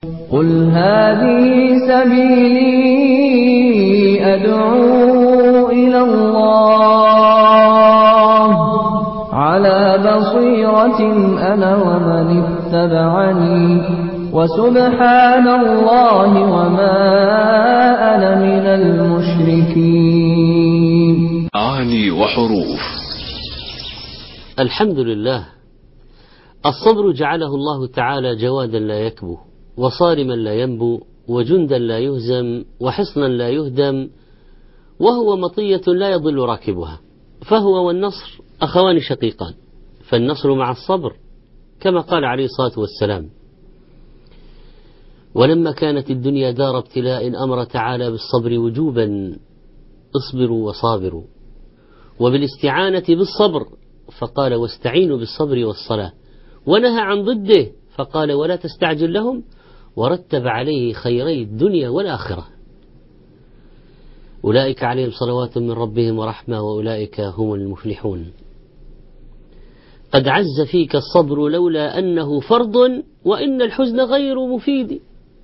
قل هذه سبيلي أدعو إلى الله على بصيرة أنا ومن اتبعني وسبحان الله وما أنا من المشركين. معاني وحروف. الحمد لله. الصبر جعله الله تعالى جوادا لا يكبو، وصارما لا ينبو، وجندا لا يهزم، وحصنا لا يهدم، وهو مطية لا يضل راكبها، فهو والنصر أخوان شقيقان، فالنصر مع الصبر كما قال عليه الصلاة والسلام. ولما كانت الدنيا دار ابتلاء أمر تعالى بالصبر وجوبا، اصبروا وصابروا، وبالاستعانة بالصبر فقال واستعينوا بالصبر والصلاة، ونهى عن ضده فقال ولا تستعجل لهم، ورتب عليه خيري الدنيا والآخرة. أولئك عليهم صلوات من ربهم ورحمة وأولئك هم المفلحون. قد عز فيك الصبر لولا أنه فرض، وإن الحزن غير مفيد،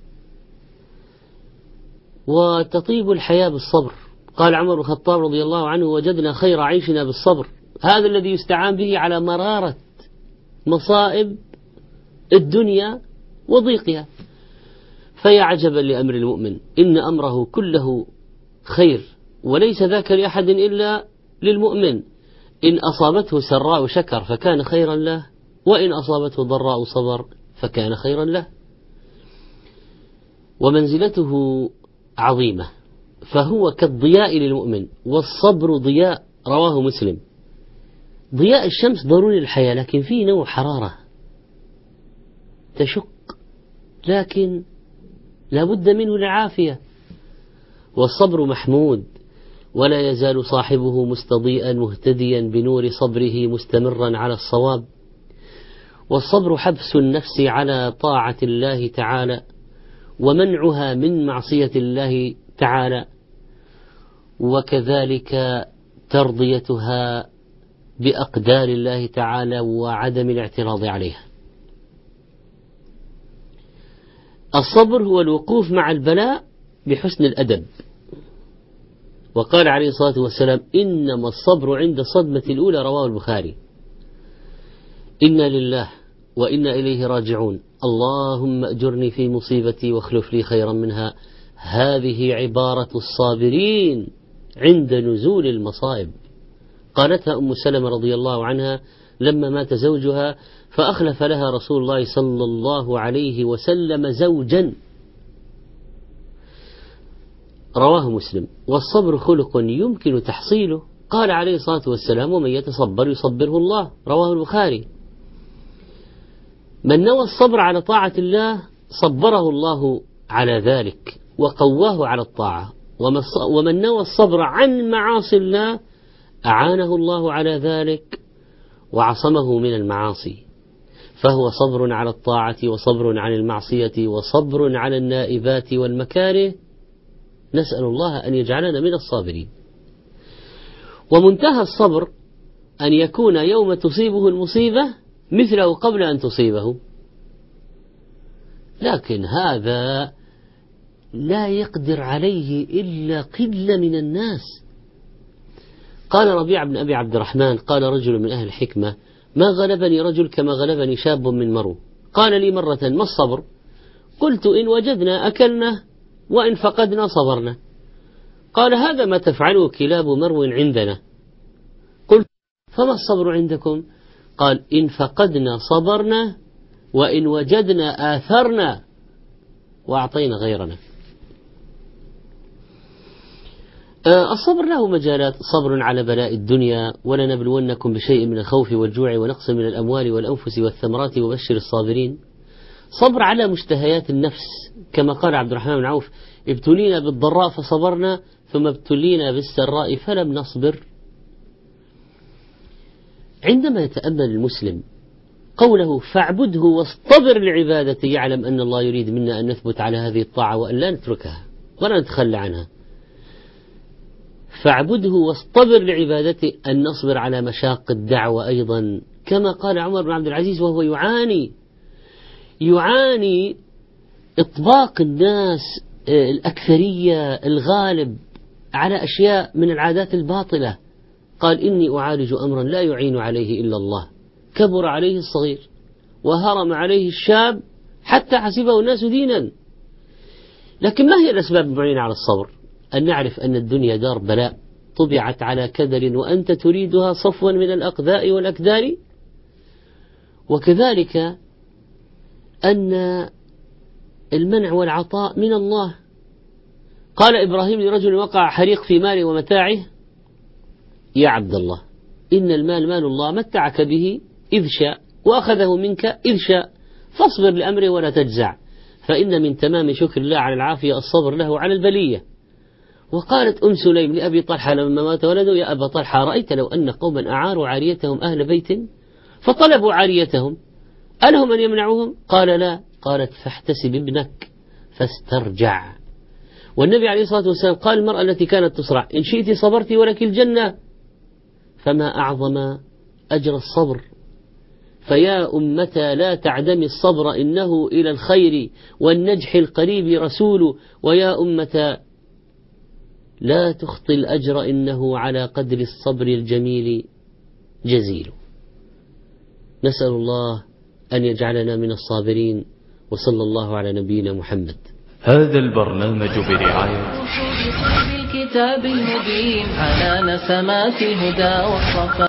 وتطيب الحياة بالصبر. قال عمر بن الخطاب رضي الله عنه وجدنا خير عيشنا بالصبر، هذا الذي يستعان به على مرارة مصائب الدنيا وضيقها. فيا عجبا لأمر المؤمن، إن أمره كله خير، وليس ذاك لأحد إلا للمؤمن. إن أصابته سراء شكر فكان خيرا له، وإن أصابته ضراء صبر فكان خيرا له. ومنزلته عظيمة، فهو كالضياء للمؤمن، والصبر ضياء. رواه مسلم. ضياء الشمس ضروري للحياة، لكن فيه نوع حرارة تشق، لكن لا بد منه للعافية. والصبر محمود، ولا يزال صاحبه مستضيئا مهتديا بنور صبره مستمرا على الصواب. والصبر حبس النفس على طاعة الله تعالى، ومنعها من معصية الله تعالى، وكذلك ترضيتها بأقدار الله تعالى وعدم الاعتراض عليها. الصبر هو الوقوف مع البلاء بحسن الأدب. وقال عليه الصلاة والسلام إنما الصبر عند الصدمة الأولى، رواه البخاري. إنا لله وإنا إليه راجعون، اللهم أجرني في مصيبتي واخلف لي خيرا منها. هذه عبارة الصابرين عند نزول المصائب. قالتها أم سلمة رضي الله عنها لما مات زوجها، فأخلف لها رسول الله صلى الله عليه وسلم زوجا. رواه مسلم. والصبر خلق يمكن تحصيله، قال عليه الصلاة والسلام ومن يتصبر يصبره الله، رواه البخاري. من نوى الصبر على طاعة الله صبره الله على ذلك وقواه على الطاعة، ومن نوى الصبر عن معاصي الله أعانه الله على ذلك وعصمه من المعاصي. فهو صبر على الطاعة، وصبر عن المعصية، وصبر على النائبات والمكاره. نسأل الله أن يجعلنا من الصابرين. ومنتهى الصبر أن يكون يوم تصيبه المصيبة مثله قبل أن تصيبه، لكن هذا لا يقدر عليه إلا قلة من الناس. قال ربيع بن أبي عبد الرحمن قال رجل من أهل الحكمة ما غلبني رجل كما غلبني شاب من مرو. قال لي مرة ما الصبر؟ قلت إن وجدنا أكلنا، وإن فقدنا صبرنا. قال هذا ما تفعله كلاب مرو عندنا. قلت فما الصبر عندكم؟ قال إن فقدنا صبرنا، وإن وجدنا آثرنا وأعطينا غيرنا. الصبر له مجالات. صبر على بلاء الدنيا، ولنبلونكم بشيء من الخوف والجوع ونقص من الأموال والأنفس والثمرات وبشر الصابرين. صبر على مشتهيات النفس، كما قال عبد الرحمن بن عوف ابتلينا بالضراء فصبرنا، ثم ابتلينا بالسراء فلم نصبر. عندما يتأمل المسلم قوله فاعبده واصطبر لعبادته، يعلم أن الله يريد منا أن نثبت على هذه الطاعة وأن لا نتركها ولا نتخلى عنها. فاعبده واصطبر لعبادته، أن نصبر على مشاق الدعوة أيضا، كما قال عمر بن عبد العزيز وهو يعاني إطباق الناس الأكثرية الغالب على أشياء من العادات الباطلة. قال إني أعالج أمرا لا يعين عليه إلا الله، كبر عليه الصغير وهرم عليه الشاب حتى حسبه الناس دينا. لكن ما هي الأسباب المعينة على الصبر؟ أن نعرف أن الدنيا دار بلاء طبعت على كدر، وأنت تريدها صفوا من الأقذاء والأكدار. وكذلك أن المنع والعطاء من الله. قال إبراهيم لرجل وقع حريق في ماله ومتاعه: يا عبد الله، إن المال مال الله متعك به إذ شاء وأخذه منك إذ شاء، فاصبر لأمره ولا تجزع، فإن من تمام شكر الله على العافية الصبر له على البلية. وقالت أم سليم لأبي طلحة لما مات ولده: يا أبا طلحة، رأيت لو أن قوما أعاروا عاريتهم أهل بيت فطلبوا عاريتهم ألهم أن يمنعوهم؟ قال لا. قالت: فاحتسب ابنك فاسترجع. والنبي عليه الصلاة والسلام قال: المرأة التي كانت تصرع إن شئت صبرت ولك الجنة. فما أعظم أجر الصبر. فيا أمتى لا تعدم الصبر، إنه إلى الخير والنجح القريب رسول. ويا أمتى لا تخطي الأجر، إنه على قدر الصبر الجميل جزيل. نسأل الله أن يجعلنا من الصابرين، وصلى الله على نبينا محمد. هذا البرنامج برعاية الكتاب المبين على نسمات الهدى والصفا.